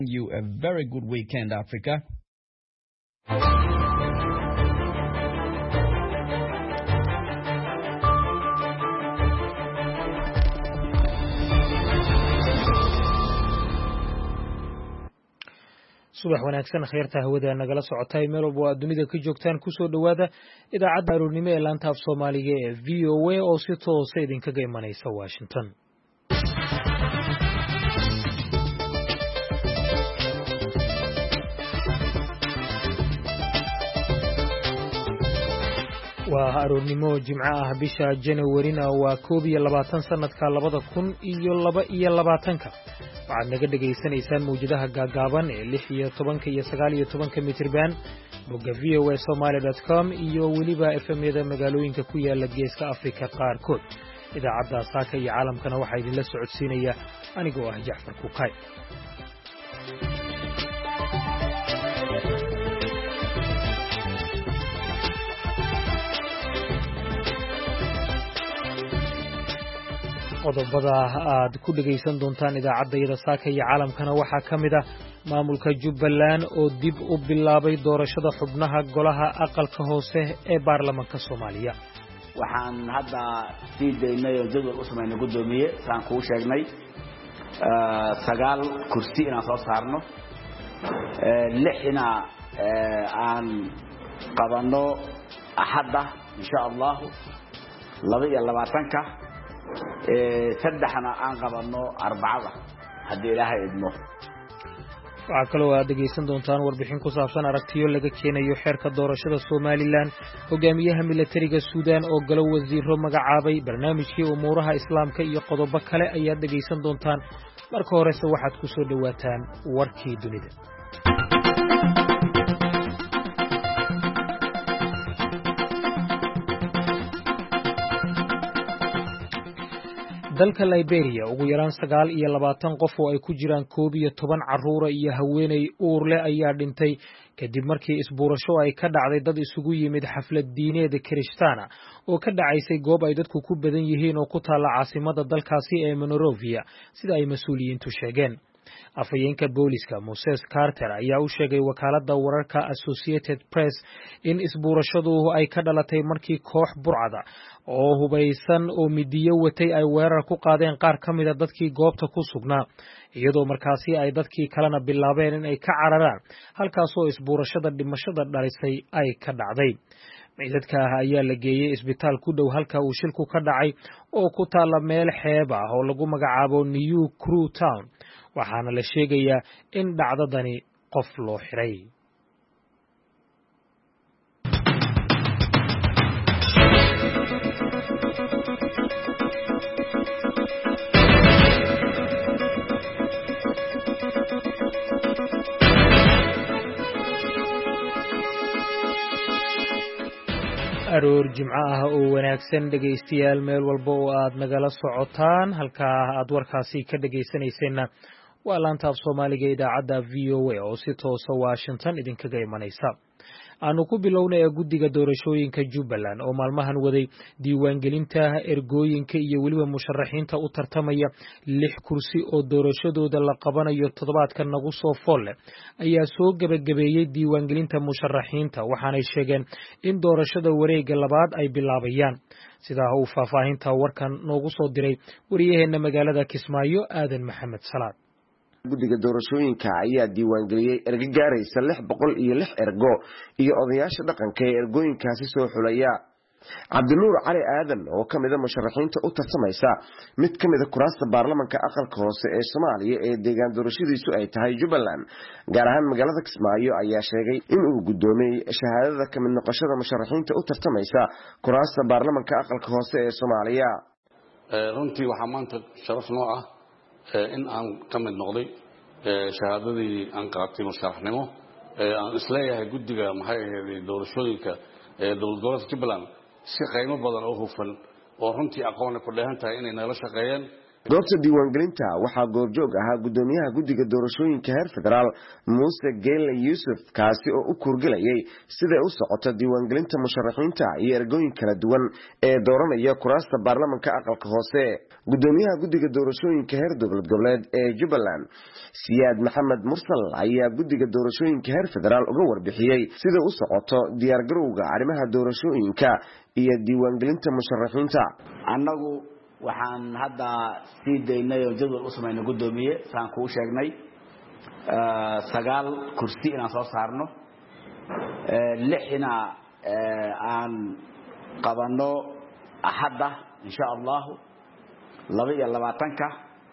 You a very good weekend, Africa. subax wanaagsan khayrta hawada nagala socotay meel walba oo dunida ka joogtaan ku soo dhawaada idaacadda aroornimo ee laanta af Soomaaliga ee VOA oo si toos ah idinkaga imanaysa Washington. waa aroornimo jimco ah bisha January-na waa 22 sanadka 2022 waxaad naga dhageysanaysaan mawjadaha gaagaaban ee 16 iyo 19 mitir band bogga voasomali.com iyo weliba FM-yada magaalooyinka ku yaala geeska Afrika qaarkood. idaacadda saaka iyo caalamkana waxaa idinla socodsiinaya anigoo ah Jaafar Kukay. qodobada aad ku dhageysan doontaan idaacadda saaka iyo caalamkana waxaa ka mid ah maamulka Jubbaland oo dib u bilaabay doorashada xubnaha golaha aqalka hoose ee baarlamaanka Soomaaliya. waxaan hadda sii daynay jadwal u sameynay gudoomiye saan ku sheegnay 9 kursi inaan soo saarno 6 aan qabano axadda insha Allah 22 saddexna aan qabano 4 hadii Ilaahay idmo. waxaa kaloo aad dhegeysan doontaan warbixin ku saabsan aragtiyo laga keenayo xeerka doorashada Somaliland. hogaamiyaha militariga Suudaan oo galo wasiiro magacaabay barnaamijkii umuuraha islaamka iyo qodobo kale ayaad dhegeysan doontaan. marka horese waxaad ku soo dhawaataan warkii dunida. dalka Liberia ugu yaraan 29 qof oo ay ku jiraan 11 carruur iyo haweeney uur leh ayaa dhintay kadib markii isbuurasho ay ka dhacday dad isugu yimid xaflad diineed Kirishtaana oo ka dhacaysay goob ay dadku ku badan yihiin oo ku taala caasimada dalkaasi ee Monrovia sida ay mas'uuliyiintu sheegeen. afhayeenka booliska Moses Carter ayaa u sheegay wakaaladda wararka Associated Press in isbuurashadu ay ka dhalatay markii koox burcada oo hubaysan oo midiyo watay ay weerar ku qaadeen qaar ka mid ah dadkii goobta ku sugnaa iyadoo markaasi ay dadkii kalena bilaabeen in ay ka cararaan halkaas oo isbuurashada dhimashada dhalisay ay ka dhacday. meydadka ayaa la geeyay isbitaal ku dhow halka uu shilku ka dhacay oo ku taala meel xeeb ah oo lagu magacaabo New Crew Town waxaana la sheegayaa in dhacdadani qof loo xiray. aroor jimco ah oo wanaagsan dhageystayaal meel walba oo aad nagala socotaan halka aad warkaasi ka dhageysanaysayna waa laanta af Soomaaliga idaacadda VOA oo si toos ah Washington idinkaga imanaysa. aanu ku bilownay guddiga doorashooyinka Jubbaland oo maalmahan waday diiwaangelinta ergooyinka iyo weliba musharaxiinta u tartamaya 6 kursi oo doorashadooda la qabanayo toddobaadkan nagu soo folle ayaa soo gabagabeeyay diiwaangelinta musharaxiinta waxaanay sheegeen in doorashada wareegga labaad ay bilaabayaan sida uu faahfaahinta warkan noogu soo diray wariyaheena magaalada Kismaayo Aadan Maxamed Salaad. guddiga doorashooyinka ayaa diiwaangeliyay erga gaaraysa 606 ergo iyo odayaasha dhaqanka ee ergooyinkaasi soo xulaya. Cabdinuur Cali Aadan oo kamid ah musharaxiinta u tartamaysa mid kamid ah kuraasta baarlamaanka aqalka hoose ee Soomaaliya ee deegaan doorashadiisu ay tahay Jubbaland gaar ahaan magaalada Kismaayo ayaa sheegay in uu gudoomiyay shahaadada kamid noqoshada musharaxiinta u tartamaysa kuraasta baarlamaanka aqalka hoose ee Soomaaliya. runtii waxaa maanta sharaf noo ah in aan ka mid noqday shahaadadii aan qaatay musharaxnimo aan isleeyahay guddiga maxay ahayd doorashooyinka dowlad goboleedka Jubbaland si qiimo badan oo hufan oo runtii aqoon ku dheehan tahay inay nala shaqeeyeen goobta diiwaangelinta waxaa goobjoog ahaa gudoomiyaha guddiga doorashooyinka heer federaal Muuse Geele Yuusuf kaasi oo u kurgelayay sida u socoto diiwaangelinta musharaxiinta iyo ergooyin kala duwan ee dooranaya kuraasta baarlamaanka aqalka hoose. Gudoomiyaha guddiga doorashooyinka heer dowlad goboleed ee Jubbaland Siyaad Maxamed Mursal ayaa guddiga doorashooyinka heer federaal uga warbixiyay sida u socoto diyaar garowga arrimaha doorashooyinka iyo diiwaangelinta musharaxiinta. Annagu waxaan hadda sii daynay oo jadwal u sameynay gudoomiye saan ku sheegnay 9 kursi inaan soo saarno 6 aan qabanno axadda insha Allah 22ka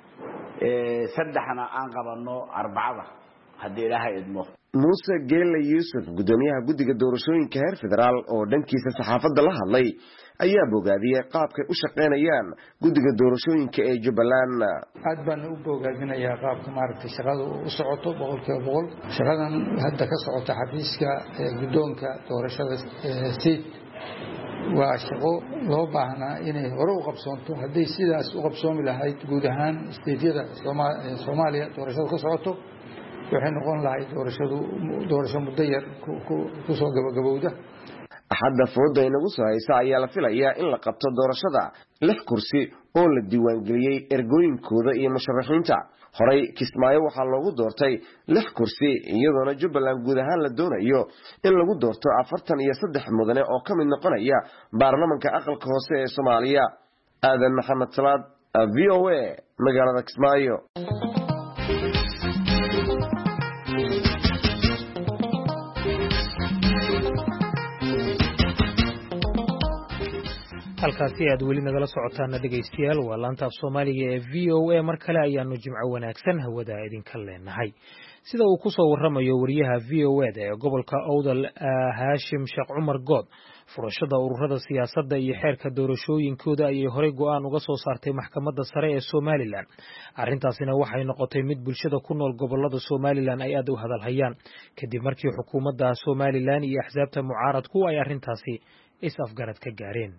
3 aan qabanno 4 hadii Ilaahay idmo. Muuse Geele Yuusuf gudoomiyaha guddiga doorashooyinka heer federaal oo dhankiisa saxaafadda la hadlay ayaa bogaadiyay qaabkay u shaqeynayaan guddiga doorashooyinka ee Jubbaland. aad baan u bogaadinayaa qaabka maaragtay shaqadu u socoto 100% shaqadan hadda ka socota xafiiska gudoonka doorashada state waa shaqo loo baahnaa inay hore u qabsoonto haddii sidaas u qabsoomi lahayd guud ahaan stateyada Soomaaliya doorashada ka socoto waxay noqon lahayd doorasho muddo yar ku soo gabagabowda. Axadda fooda inagu soo haysa ayaa la filayaa in la qabto doorashada 6 kursi oo la diiwaangeliyay ergooyinkooda iyo musharaxiinta. Horay Kismaayo waxaa loogu doortay 6 kursi iyadoona Jubbaland guud ahaan la doonayo in lagu doorto 43 mudane oo ka mid noqonaya baarlamaanka aqalka hoose ee Soomaaliya. Aadan Maxamed Salaad, VOA, magaalada Kismaayo. halkaasi aad weli nagala socotaana dhegaystayaal waa laanta af Soomaaliga ee VOA mar kale ayaanu jimco wanaagsan hawada idinka leenahay sida uu ku soo waramayo wariyaha VOA ee gobolka Awdal Haashim Sheekh Cumar Good furashada ururada siyaasadda iyo xeerka doorashooyinkooda ay hore go'aan uga soo saartay maxkamadda sare ee Somaliland arrintaasina waxay noqotay mid bulshada ku nool gobolada Somaliland ay aad u hadalhayaan kadib markii xukuumadda Somaliland iyo axsaabta mucaaradku ay arrintaasi is afgarad ka gaareen.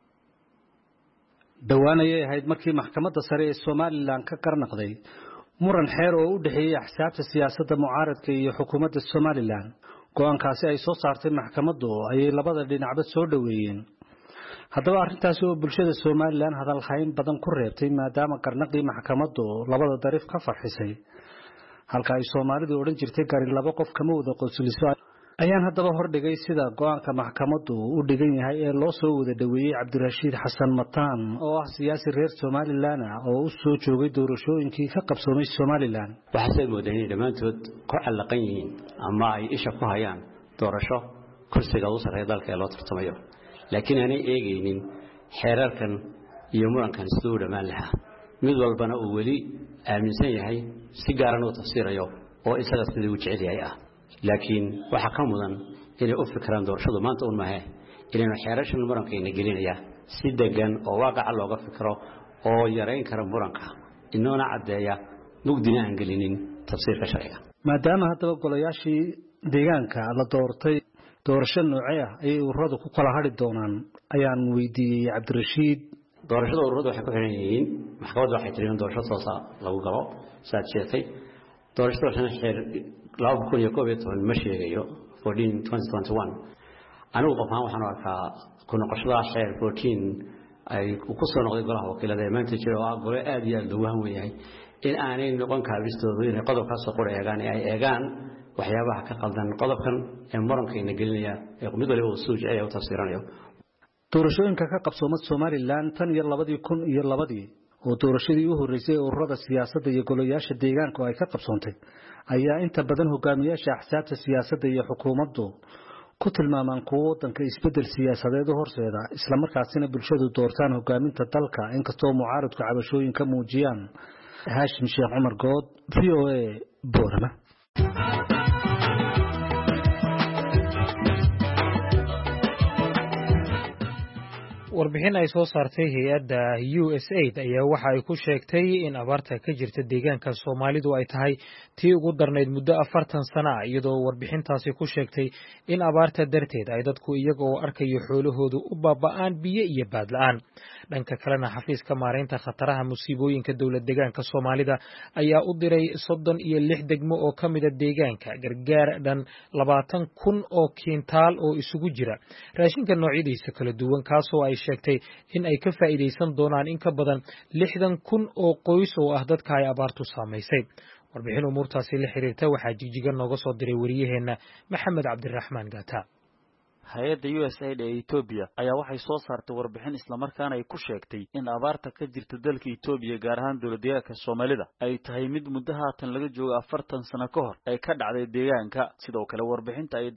dawaanayay ahayd markii maxkamadda sare ee Somaliland ka qarnaqday muran xeer oo u dhaxeeyay axsaabta siyaasadda mucaaradka iyo xukuumadda Somaliland go'aankaasi ay soo saartay maxkamaddu ayay labada dhinacba soo dhaweeyeen haddaba arrintaasi oo bulshada Somaliland hadal hayn badan ku reebtay maadaama qarnaqii maxkamaddu labada darif ka farxisay halka ay Soomaalidu oran jirtay gaari laba qof kama wada qosliso ayaan haddaba hordhigay sida go'aanka maxkamaddu u dhigan yahay ee loo soo wada dhaweeyay Cabdirashiid Xasan Mataan oo ah siyaasi reer Somaliland oo u soo joogay doorashooyinkii ka qabsoomay Somaliland. waxay moodeen dhamaantood ku xalaqan yihiin ama ay isha ku hayaan doorasho kursiga u sareeya dalka ee loo tartamayo laakiin aanay eegaynin xeerarkan iyo murankan sidoo dhamaan lahaa mid walbana uu weli aaminsan yahay si gaaran u tafsiirayo oo isaga sidii uu jecel yahay laakiin waxa ka mudan inay u fikiraan doorashadu maanta u maahe inaynu xeerashan murankeena gelinaya si degan oo waaqac looga fikiro oo yareyn kara muranka inoona cadeeya mugdina aan gelinin tafsiirka sharciga maadaama haddaba golayaashii deegaanka la doortay doorasho noocee ah ay ururadu ku kala hadhi doonaan ayaan weydiiyay Cabdirashiid. doorashada ururadu waxay ku xiran yihiin maxkamaddu waxay tiriyeen doorasho toosa lagu galo saad sheegtay doorashada xeer 2011 ma sheegayo 2021 anigu qofaan waxaan arkaa ku noqoshada xeer 14 ay ku soo noqday golaha wakiilada ee maanta jiro oo gole aad iyo aad loogu hanweeyay in aanay noqon kaabistoodu inay qodobkaas soo qoreegaan ay eegaan waxyaabaha ka qaldan qodobkan ee murankeena gelinaya ee mid waliba uu soo jeeyo oo tafsiiranayo doorashooyinka ka qabsoomay Somaliland tan iyo 2002 oo doorashadii u horeysay ururada siyaasadda iyo golayaasha deegaanka ay ka qabsoontay ayaa inta badan hogaamiyaasha axsaabta siyaasadda iyo xukuumaddu ku tilmaamaan kuwo wadanka isbedel siyaasadeed horseeda isla markaasina bulshadu doortaan hogaaminta dalka inkastoo mucaaradku cabashooyin ka muujiyaan. Haashim Sheekh Cumar Good, VOA, Boorama. warbixin ay soo saartay hay-adda USAID ayaa waxa ay ku sheegtay in abaarta ka jirta deegaanka Soomaalidu ay tahay tii ugu darnayd muddo 40 sano ah, iyadoo warbixintaasi ku sheegtay in abaarta darteed ay dadku iyaga oo arkayo xoolahoodu u baaba'aan biyo iyo baad la'aan. Dhanka kalena xafiiska maareynta khataraha musiibooyinka dowlad deegaanka Soomaalida ayaa u diray 36 degmo oo ka mid ah deegaanka gargaar dhan 20,000 oo kiintaal oo isugu jira raashinka noocyadiisa kala duwan, kaasoo ay sheegtay in ay ka faa'iideysan doonaan in ka badan 60,000 oo qoys oo ah dadka ay abaartu saamaysay. Warbixin umuurtaasi la xiriirta waxaa jigjiga nooga soo diray wariyaheena Maxamed Cabdiraxmaan Gaata. hay-adda USAID ee Ethiopia ayaa waxay soo saartay warbixin isla markaana ay ku sheegtay in abaarta ka jirta dalka Ethiopia gaar ahaan dowladdeegaanka Soomaalida ay tahay mid muddo haatan laga joogo 40 sano ka hor ay ka dhacday deegaanka. Sidoo kale warbixinta ay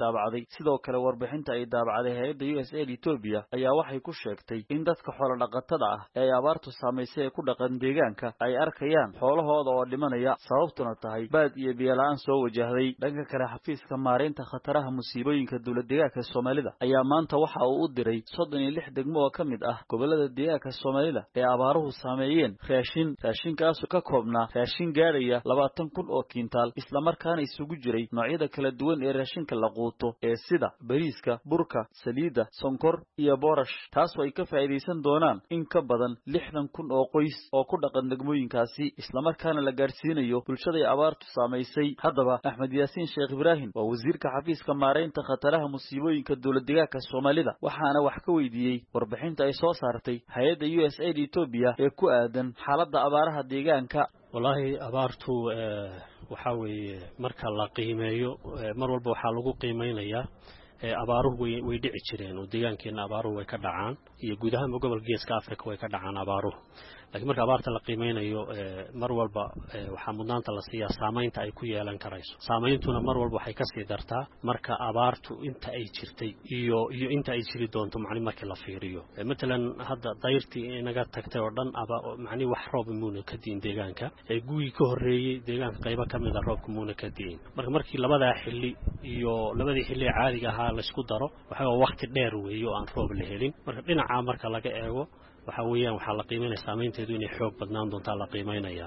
daabacday hay-adda USAID Ethiopia ayaa waxay ku sheegtay in dadka xoolo dhaqatada ah ee abaartu saameysay ku dhaqan deegaanka ay arkayaan xoolahooda oo dhimanaya, sababtuna tahay baad iyo biyo la'aan soo wajahday. Dhanka kale xafiiska maareynta khataraha musiibooyinka dowladdeegaanka Soomaalida ayaa maanta waxa uu u diray 36 degmo oo ka mid ah gobolada deegaanka Soomaalida ee abaaruhu saameeyeen raashinkaas ka koobnaa raashin gaaraya 20,000 oo kiintaal, isla markaana isugu jiray noocyada kala duwan ee raashinka la quuto ee sida bariiska, burka, saliidda, sonkor iyo boorash, taasoo ay ka faa'iideysan doonaan in ka badan 60,000 oo qoys oo ku dhaqan degmooyinkaasi, isla markaana la gaarsiinayo bulshada ay abaartu saameysay. Haddaba Axmed Yaasiin Sheekh Ibraahim waa wasiirka xafiiska maareynta khataraha musiibooyinka dowladdeegaanka Soomaalida, waxaana wax ka weydiiyey warbixinta ay soo saartay hay-adda USAID Ethiopia ee ku aadan xaaladda abaaraha deegaanka. wallahi abaartu waxa weeye marka la qiimeeyo mar walba waxa lagu qiimeynayaa abaaruhu way dhici jireen oo deegaankeena abaaruhu way ka dhacaan iyo guud ahaan gobolka Geeska Afrika way ka dhacaan abaaruhu. laakiin marka abaarta la qiimeynayo mar walba waxa mudnaanta la siiyaa saameynta ay ku yeelan karayso. Saameyntuna mar walba waxay ka sii dartaa marka abaartu inta ay jirtay iyo inta ay jiri doonto macni markii la fiiriyo. Midlan hadda dayrtii inaga tagtay oo dhan macni wax roob muuna ka diin deegaanka guuyi ka horeeyay deegaanka qaybo kamid ah roobka muuna ka diin. Markii labada xilli iyo labadii xilli caadiga ahaa la isku daro waxa waqti dheer weeyo aan roob la helin. Dhinaca marka laga eego waxa weeyaan waxa la qiimeynaa saameynteedu inay xoog badnaan doonto la qiimeynaya.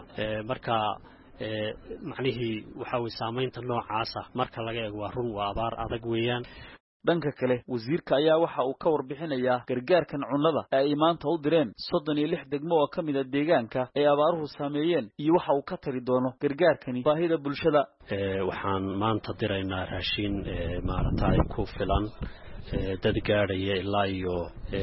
macnihi waxa weey saameynta noocaas ah marka laga eego waa run waa abaar adag weeyaan. Dhanka kale wasiirka ayaa waxa uu ka warbixinayaa gargaarkan cunnada ay maanta u direen 36 degmo oo kamid ah deegaanka ay abaaruhu saameeyeen iyo waxa uu ka tari doono gargaarkani baahida bulshada. waxaan maanta diraynaa raashin maaragtay ku filan dad gaaraya ilaa iyo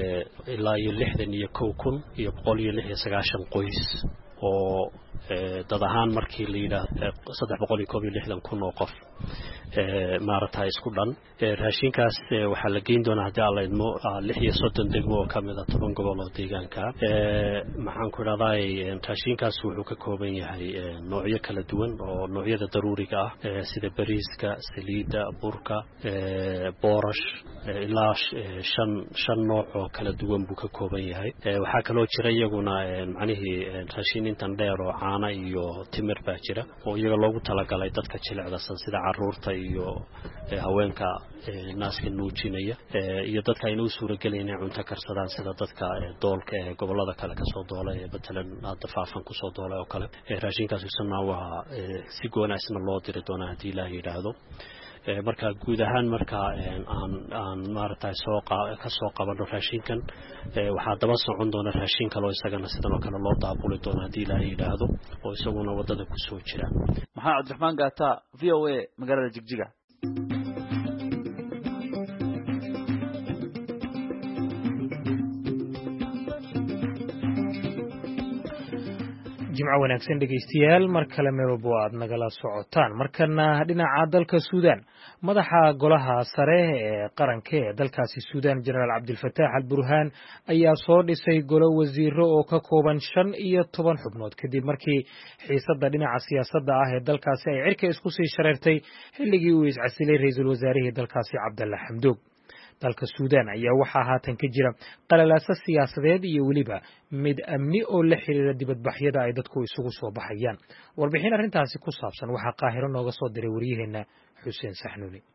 61,196 qoys oo dad ahaan markii la yiraahdo 361,000 oo qof maaragtay isku dhan. raashinkaas waxa la geyn doonaa hadii alla idmo 36 degmo oo kamid ah 10 gobol oo deegaanka. maxaan ku raadayay raashinkaas wuxuu ka kooban yahay noocyo kala duwan oo noocyada daruuriga ah sida bariiska, saliidda, burka, boorash ilaa 5 nooc oo kala duwan buu ka kooban yahay. waxa kale oo jira iyaguna macnaheedu raashin intan dheer oo caana iyo timir baa jira oo iyaga loogu talagalay dadka jilicsan sida caruurta iyo haweenka naaska nuujinaya iyo dadka ay u suuragelinayaan cunto karsadaan sida dadka doolka ee gobolada kale ka soo doolay batalan dafaafan ku soo doolay oo kale. raashinkaas waa si goonaasna loo diri doonaa hadii la yiraahdo. marka guud ahaan marka aan maaragtay ka soo qabano raashinkan waxa daba socon doona raashin kale oo isagana sidoo kale loo daabuli doona hadii la yiraahdo oo isaguna wadada ku soo jira. Maxamed Cabdiraxmaan Gaata, VOA, magaalada Jigjiga. jimco wanaagsan dhegeystayaal mar kale meel walba aad nagala socotaan. markana dhinaca dalka Suudaan, madaxa golaha sare ee qaranka ee dalkaasi Suudaan Generaal Cabdilfataax Al-Burhaan ayaa soo dhisay golo wasiiro oo ka kooban 15 xubnood kadib markii xiisadda dhinaca siyaasadda ah ee dalkaasi ay cirka isku sii shareertay xilligii uu iscasilay ra'iisul wasaarihii dalkaasi Cabdalla Xamdoog. dalka Suudaan ayaa waxaa haatan ka jira qalalaasa siyaasadeed iyo waliba mid amni oo la xiriira dibadbaxyada ay dadku isugu soo baxayaan. warbixin arrintaasi ku saabsan waxaa Qaahiro nooga soo diray wariyaheena Xuseen Saxnuuni.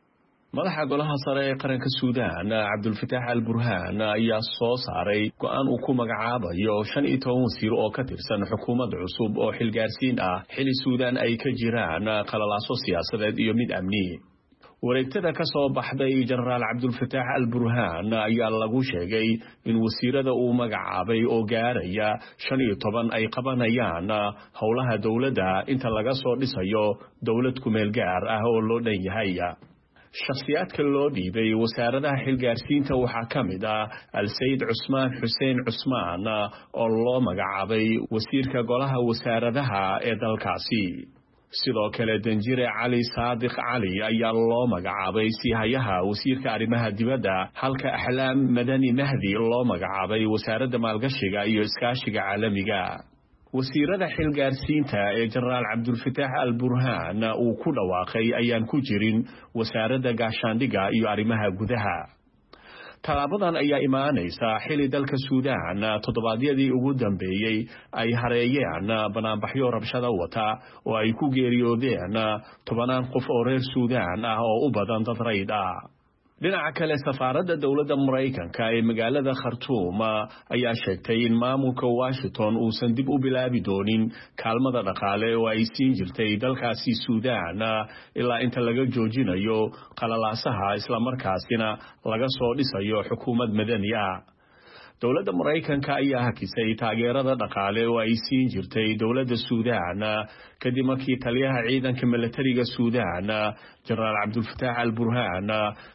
madaxa golaha sare ee qaranka Suudaan Cabdulfataax al-Burhaan ayaa soo saaray go'aan uu ku magacaabayo 15 wasiir oo ka tirsan xukuumad cusub oo xilgaarsiin ah xili Suudaan ay ka jiraan qalalaaso siyaasadeed iyo mid amni. wareegtada ka soo baxday Generaal Cabdulfataax al-Burhaan ayaa lagu sheegay in wasiirada uu magacaabay oo gaaraya 15 ay qabanayaan howlaha dawladda inta laga soo dhisayo dawlad ku meel gaar ah oo loo dhan yahay. shakhsiyaadka loo dhiibay wasaaradaha xilgaarsiinta waxaa ka mid ah Al-Sayid Cusmaan Xuseen Cusmaan oo loo magacaabay wasiirka golaha wasaaradaha ee dalkaasi. sidoo kale Danjire Cali Saadiq Cali ayaa loo magacaabay sihayaha wasiirka arrimaha dibadda halka Axlaam Madani Mahdi loo magacaabay wasaaradda maalgashiga iyo iskaashiga caalamiga. wasiirada xilgaarsiinta ee Generaal Cabdulfataax al-Burhaan uu ku dhawaaqay ayaan ku jirin wasaaradda gaashaandhiga iyo arrimaha gudaha. talaabadan ayaa imaanaysa xili dalka Suudaan toddobaadyadii ugu dambeeyay ay hareeyeen banaanbaxyo rabshado wata oo ay ku geeriyoodeen 10 qof oo reer Suudaan ah oo u badan dad rayd ah. dhinaca kale safaaradda dawladda Mareykanka ee magaalada Khartoum ayaa sheegtay in maamulka Washington uusan dib u bilaabi doonin kaalmada dhaqaale oo ay siin jirtay dalkaasi Suudaan ilaa inta laga joojinayo qalalaasaha isla markaasina laga soo dhisayo xukuumad madani ah. dawladda Mareykanka ayaa hakisay taageerada dhaqaale oo ay siin jirtay dawladda Suudaan kadib markii taliyaha ciidanka militariga Suudaan Generaal Cabdulfataax al-Burhaan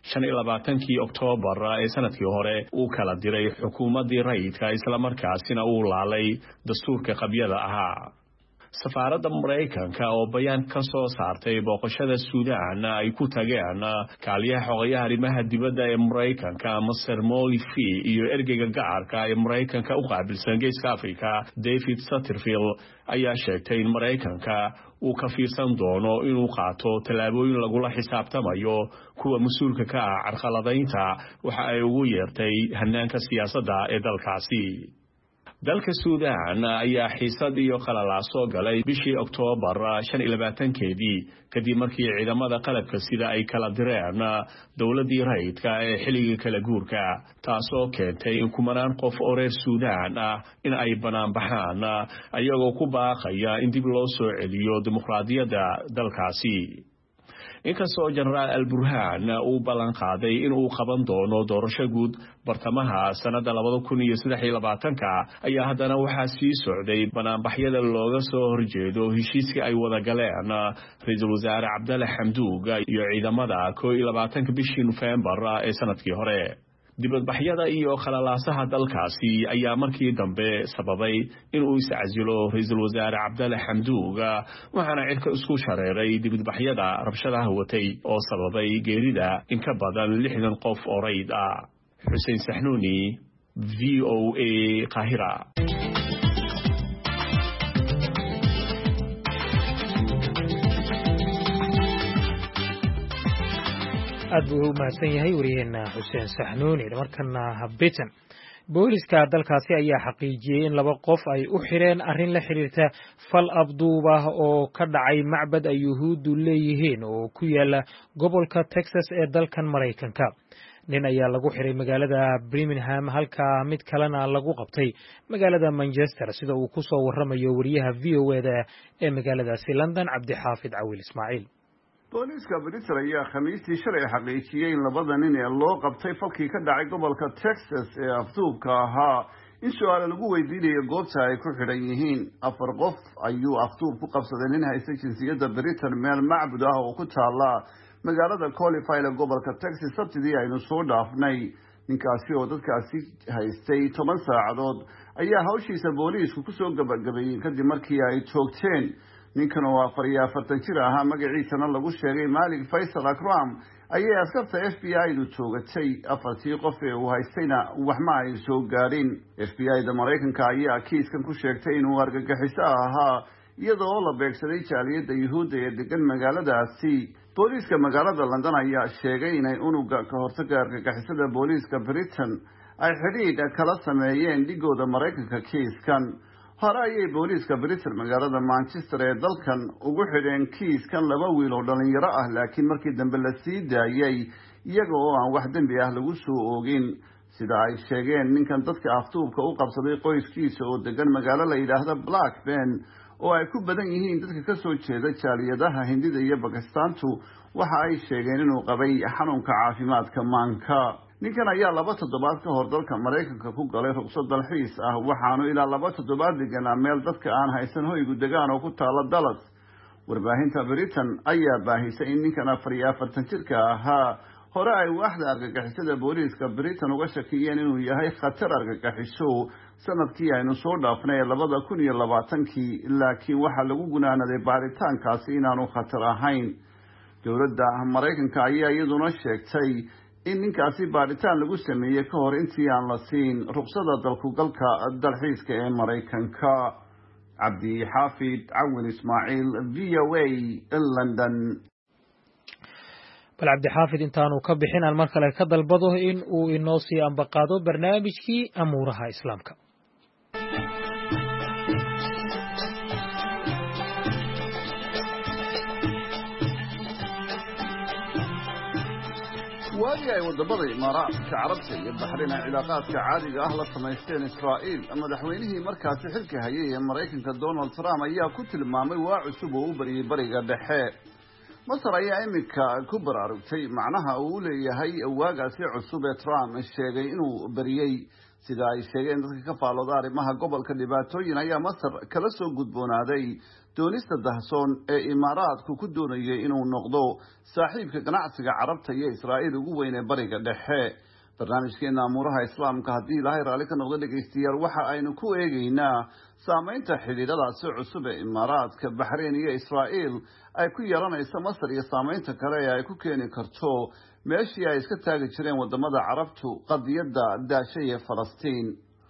25 Oktoobar ee sanadkii hore uu kala diray xukuumadii rayidka isla markaasina uu laalay dastuurka qabyada ahaa. safaaradda Mareykanka oo bayaan ka soo saartay booqashada Suudaan ay ku tageen kaaliyaha xogayaha arrimaha dibadda ee Mareykanka Masar Molifi iyo ergeyga gaarka ee Mareykanka u qaabilsan Geeska Afrika David Satterfield ayaa sheegtay in Mareykanka uu ka fiirsan doono inuu qaato tallaabooyin lagula xisaabtamayo kuwa mas'uulka ka ah carqaladaynta waxa ay ugu yeertay hannaanka siyaasadda ee dalkaasi. dalka Suudaan ayaa xiisad iyo qalalaaso galay bishii Oktoobar 25keedii kadib markii ciidamada qalabka sida ay kala direen dawladii rayidka ee xilliga kala guurka taasoo keentay in kumanaan qof oo reer Suudaan ah in ay banaanbaxaan ayagoo ku baaqaya in dib loo soo celiyo dimuqraadiyadda dalkaasi. inkastoo Generaal al-Burhaan uu ballan qaaday in uu qaban doono doorasho guud bartamaha sanada 2023 ayaa haddana waxaa sii socday banaanbaxyada looga soo horjeedo heshiiskii ay wada galeen ra'iisul wasaare Cabdalle Hamduug iyo ciidamada 21 bishii November ee sanadkii hore. dibadbaxyada iyo qalalaasaha dalkaasi ayaa markii dambe sababay in uu iscasilo ra'iisul wasaare Cabdalle Hamduug waxaana cirka isku shareeray dibadbaxyada rabshadaha watay oo sababay geerida in ka badan 60 qof oo rayd ah. Xuseen Saxnuuni VOA Qaahira. aad buu u mahadsan yahay wariyeena Xuseen Saxnuuni. markana Britain booliska dalkaasi ayaa xaqiijiyay in 2 qof ay u xireen arrin la xiriirta fal afduub ah oo ka dhacay macbad ay yuhuuddu leeyihiin oo ku yaala gobolka Texas ee dalkan Mareykanka. nin ayaa lagu xiray magaalada Birmingham halka mid kalena lagu qabtay magaalada Manchester sida uu ku soo waramayo wariyaha VOA ee magaaladaasi London Cabdixaafid Cawil Ismaaciil. booliska Britain ayaa khamiistii shalay xaqiijiyay in 2 nin ee loo qabtay falkii ka dhacay gobolka Texas ee afduubka ahaa in su'aalo lagu weydiinayo goobta ay ku xidhan yihiin. 4 qof ayuu afduub ku qabsaday nin haysta jinsiyadda Britain meel macbud ah oo ku taala magaalada Qualified ee gobolka Texas sabtidii aynu soo dhaafnay. ninkaasi oo dadkaasi haystay 10 saacadood ayaa hawshiisa booliisku ku soo gabagabeeyay kadib markii ay toogteen. ninkan oo 44 jir ahaa magaciisana lagu sheegay Malik Faisal Akram ayay askarta FBI-du toogatay. 4 qof ee uu haystayna wax ma ay soo gaadhin. FBI-da Mareykanka ayaa kiiskan ku sheegtay inuu argagixiso ahaa iyadoo la beegsaday jaaliyadda Yuhuudda ee degan magaaladaasi. booliiska magaalada London ayaa sheegay inay unuga ka hortagga argagixisada booliiska Britain ay xidhiidh kala sameeyeen dhigooda Mareykanka kiiskan. hore ayay booliiska Britain magaalada Manchester ee dalkan ugu xidheen kiiskan 2 wiil oo dhalinyaro ah laakiin markii dambe la sii daayay iyaga oo aan wax dambi ah lagu soo oogin sida ay sheegeen ninkan dadka aftuubka u qabsaday qoyskiisa oo degan magaalo la yiraahdo Blackburn oo ay ku badan yihiin dadka ka soo jeeda jaaliyadaha Hindida iyo Bakistaantu waxa ay sheegeen inuu qabay xanuunka caafimaadka maanka ninkan ayaa 2 toddobaad ka hor dalka Mareykanka ku galay ruqsad dalxiis ah waxaanu ilaa 2 toddobaad deganaa meel dadka aan haysan hoygu degaan oo ku taala Dallas warbaahinta Britain ayaa baahisay in ninkan 44 jirka ahaa hore ay waaxda argagixisada booliiska Britain uga shakiyeen inuu yahay khatar argagixiso sanadkii aynu soo dhaafnay 2020 laakiin waxa lagu gunaanaday baaritaankaasi inaanu khatar ahayn dowladda Mareykanka ayaa iyaduna sheegtay in ninkaasi baaritaan lagu sameeyay ka hor intii aan la siin ruqsadda dalku galka dalxiiska ee Mareykanka Cabdi Xaafid Cawin Ismaaciil VOA London bal Cabdi Xaafid intaanu ka bixin aan mar kale ka dalbado in uu inoo sii ambaqaado barnaamijkii amuuraha islaamka waagii ay wadamada Imaaraadka Carabta iyo Baxrayn ay cilaaqaadka caadiga ah la samaysteen Israa'iil madaxweynihii markaasi xilka hayay ee Mareykanka Donald Trump ayaa ku tilmaamay waa cusub oo u bariyay bariga dhexe Masar ayaa imika ku baraarugtay macnaha uu leeyahay waagaasi cusub ee Trump sheegay inuu bariyay sida ay sheegeen dadka ka faalooda arrimaha gobolka dhibaatooyin ayaa Masar kala soo gudboonaaday doonista dahsoon ee Imaaraadku ku doonayay inuu noqdo saaxiibka ganacsiga Carabta iyo Israa'iil ugu weyn ee bariga dhexe barnaamijkeena amuuraha islaamka haddii Ilaahay raali ka noqdo dhageystayaal waxa aynu ku eegaynaa saameynta xidhiidhadaasi cusub ee Imaaraadka Baxrayn iyo Israa'iil ay ku yeelanayso Masar iyo saameynta kale ee ay ku keeni karto meeshii ay iska taagi jireen wadamada Carabtu qadiyadda daashay ee Falastiin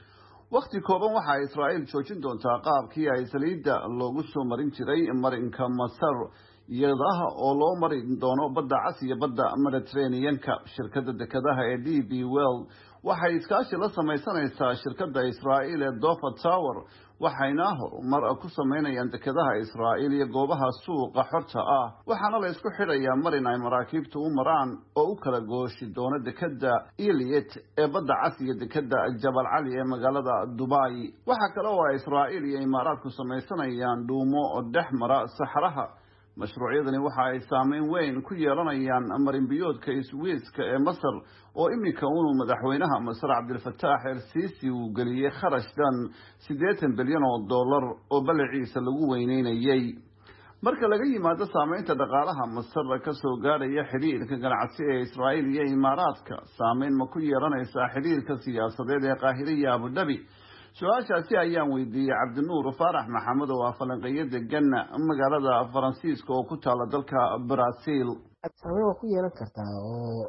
waqti kooban waxa Israa'iil joojin doontaa qaabkii ay saliidda loogu soo marin jiray marinka Masar iyadaha oo loo marin doono badda Cas iyo badda Mediterranean-ka shirkadda dekedaha ee DP World waxay iskaashi la samaysanaysaa shirkadda Israa'iil ee Dofa Tower waxayna horumar ku sameynayaan dekedaha Israa'iil iyo goobaha suuqa xorta ah waxaana la isku xidhayaa marin ay maraakiibtu u maraan oo u kala gooshi doona dekeda Eliyot ee badda Cas iyo dekeda Jabal Ali ee magaalada Dubai waxa kale oo Israa'iil iyo Imaaraadku samaysanayaan dhuumo oo dhexmara saxaraha mashruucyadani waxa ay saameyn weyn ku yeelanayaan marin biyoodka Suez-ka ee Masar oo imika uu madaxweynaha Masar Abdel Fattah el-Sisi uu galiyay kharashdan $80 bilyan oo balaciisa lagu weyneynayay marka laga yimaado saameynta dhaqaalaha Masar ka soo gaaraya xiriirka ganacsi ee Israa'iil iyo Imaaraadka saameyn ma ku yeelanaysaa xiriirka siyaasadeed ee Qaahire iyo Abu Dhabi su'aashaasi ayaan weydiiyay Cabdinuur Faarax Maxamed oo ah falanqeeye degan magaalada Faransiiska oo ku taala dalka Brazil saameyn waa ku yeelan kartaa oo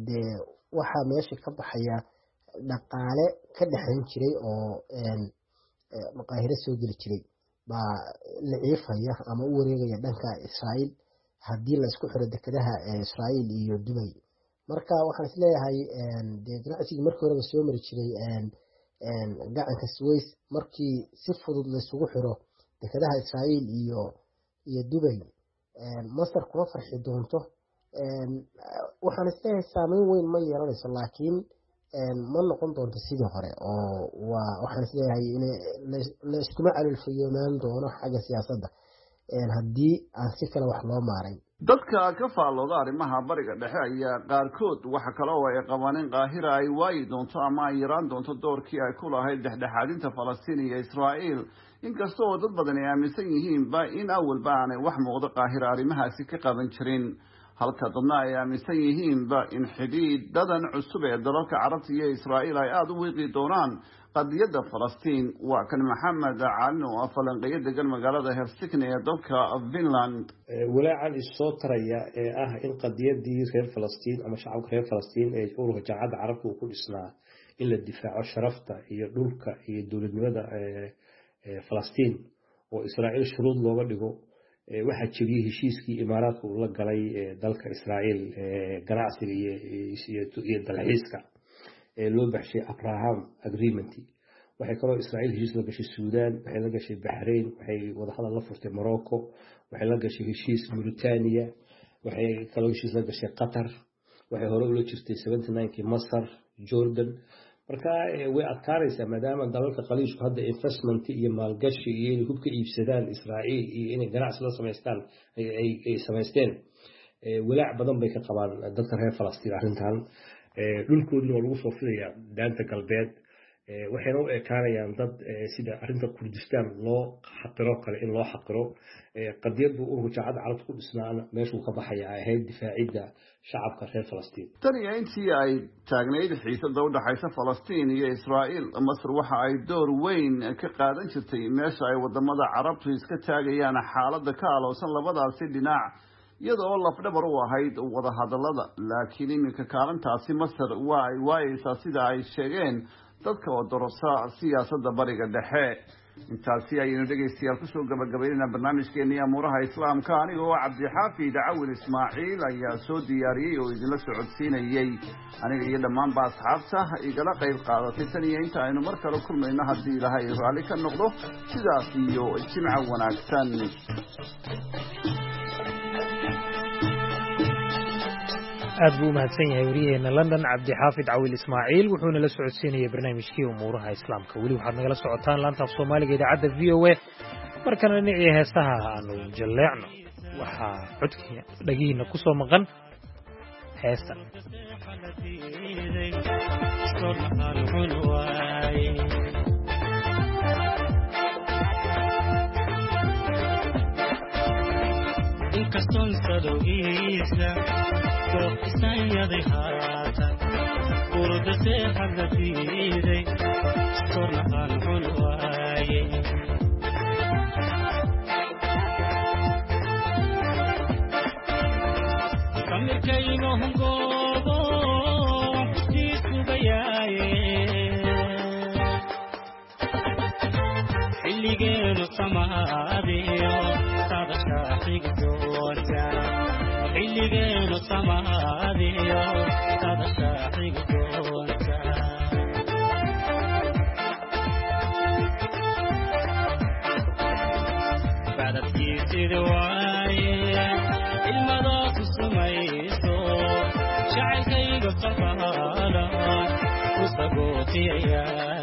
waxa meesha ka baxaya dhaqaale ka dhaxayn jiray oo Qaahire soo geli jiray baa la ciifaya ama u wareegaya dhanka Israa'iil haddii la isku xiro dekedaha Israa'iil iyo Dubai marka waxaan isleeyahay ganacsigii markii hore soo mari jiray gacanka Suez markii si fudud la isugu xiro dekedaha Israa'iil iyo Dubai Masar kuma farxi doonto waxaan isleeyahay saameyn weyn ma yeelanayso laakiin ma noqon doonto sidii hore oo waxaan isleeyahay in la iskuma calilfayoomaan doono xagga siyaasadda haddii aan si kale wax loo maaray dadka ka faalooda arrimaha bariga dhexe ayaa qaarkood waxa kale oo ay qabaan in Qaahira ay waayi doonto ama ay yaraan doonto doorkii ay ku lahayd dhexdhexaadinta Falastiin iyo Israa'iil inkastoo dad badan ay aaminsan yihiin in awalba aanay wax muuqda Qaahira arrimahaasi ka qaban jirin halka dadna ay aaminsan yihiin in xidhiidhadan cusub ee dalalka Carabta iyo Israa'iil ay aad u wiiqi doonaan qadiyadda Falastiin waa kan Maxamed Caalin oo falanqeeye degan magaalada Helsinki ee dalka Finland walaacan isoo taraya ee ah in qadiyadii reer Falastiin ama shacabka reer Falastiin ee ururka jaamacadda Carabta uu ku dhisnaa in la difaaco sharafta iyo dhulka iyo dawladnimada Falastiin oo Israa'iil shuruud looga dhigo waxa jibiyay heshiiskii Imaaraadka uu la galay dalka Israa'iil ganacsiga iyo dalxiiska loo baxshay Abraham Agreement waxay kaloo Israa'iil heshiis la gashay Suudaan, waxay la gashay Bahrain, waxay wadahadal la furtay Morocco, waxay la gashay heshiis Mauritania, waxay kaloo heshiis la gashay Qatar, waxay hore ula jirtay 79kii Masar, Jordan. marka way adkaaraysaa maadaama dalalka qaliishku hadda investment iyo maalgashi iyo inay hubka iibsadaan Israa'iil iyo inay ganacsi la sameystaan ay sameysteen walaac badan bay ka qabaan dadka reer Falastiin arrintan dhulkooduna waa lagu soo filayaa daanta galbeed waxayna u ekaanayaan dad sida arrinta Kurdistaan loo xaqiro kale in loo xaqiro qadiyadu ururka jaacada carabta ku dhisnaana meeshuu ka baxaya ahayd difaacidda shacabka reer Falastiin. tan iyo intii ay taagnayd xiisadda u dhaxaysa Falastiin iyo Israa'iil, Masar waxa ay door weyn ka qaadan jirtay meesha ay wadamada carabtu iska taagayaan xaaladda ka aloosan labadaasi dhinac iyadoo lafdhabar u ahayd wada hadallada. laakiin iminka kaalintaasi Masar waa ay waayeysaa sida ay sheegeen dadka oo dorasa siyaasadda bariga dhexe. intaasi ayaynu dhegaystayaal kusoo gabagabaynayna barnaamijkeennii amuuraha islaamka. anigoo cabdixaafid cawil ismaaciil ayaa soo diyaariyey oo idinla socodsiinayey, aniga iyo dhammaanba asxaabta igala qayb qaadatay. tan iyo inta aynu mar kale kulmayno haddii ilaahay raalli ka noqdo, sidaas iyo jimco wanaagsan. aad buu mahadsan yahay wariyaheena London Cabdixaafid Cawil Ismaaciil wuxuuna la socodsiinayay barnaamijkii umuuraha islaamka. weli waxaad nagala socotaan laanta af Soomaaliga idaacadda VOA. markana dhinacii heesaha aanu jaleecno waxaa codkii dhagihiina ku soo maqan heesta inkastoo sadowgiisa kooxsan yaday haatan urda seexad la diiday storna aan xun waaye kamirkayno hungoobo xustiisubayaaye xilligeenu samaadiyo sadasha xigdoonta xilligeenu samaadiyo sadasha xigdoonta badadkiisida waaye ilmadaa ku sumayso jacaylkayga qalbaala ku sagootiyaya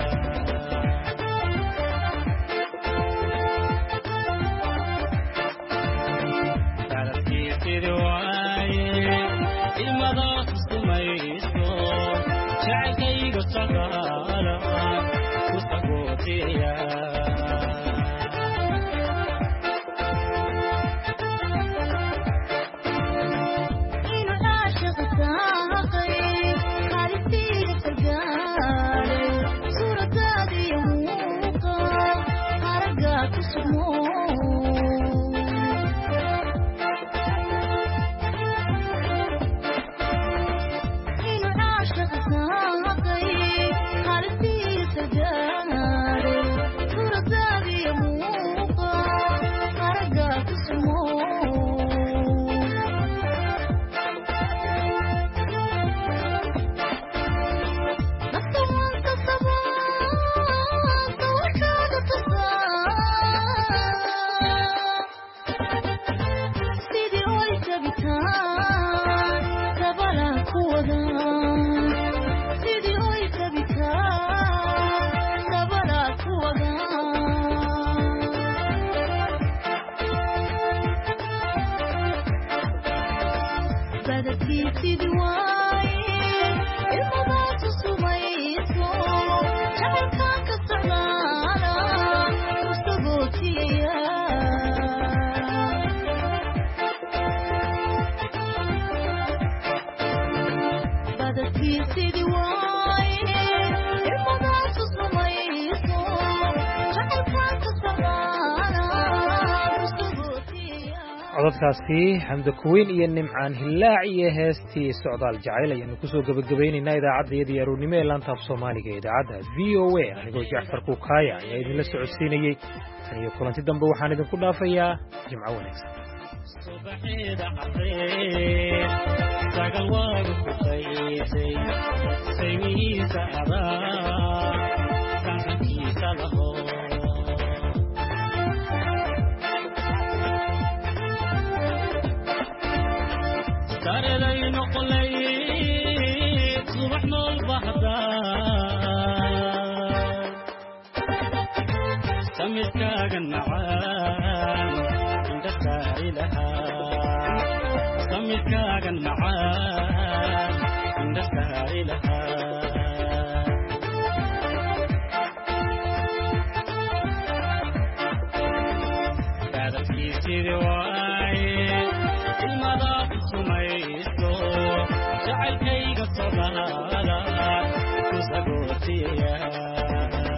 codadkaasi xamda kuweyn iyo nimcaan hillaac iyo heestii socdaal jacayl ayaanu kusoo gabagabaynaynaa idaacaddayadii aroornimo ee laanta af Soomaaliga ee idaacadda VOA. anigoo Jacfar Kukaaya ayaa idinla socodsiinayey. tan iyo kulanti dambe waxaan idinku dhaafayaa jimco wanaagsan. subaxeeda caddeed sagal waagu ku qaysay saymihiisa adaa saxkiisa laho sareday noqolay subax nool bahda samidkaagan macaan inda saari lahaa samidkaagan macaan inda saari lahaa kaadadkiisidi waaye ilmadaad sumayso jacaylkayga sodalaala ku sagootiya